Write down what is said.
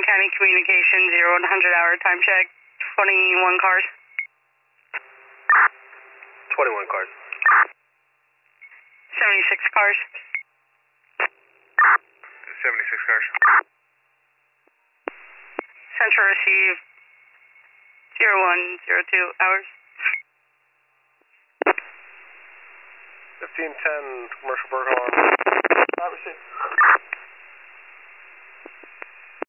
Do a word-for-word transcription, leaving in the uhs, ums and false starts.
County Communication, zero one hundred hour time check, twenty-one cars. twenty-one cars. seventy-six cars. seventy-six cars. Central receive, zero one zero two hours. fifteen ten, commercial bird hall. Not received.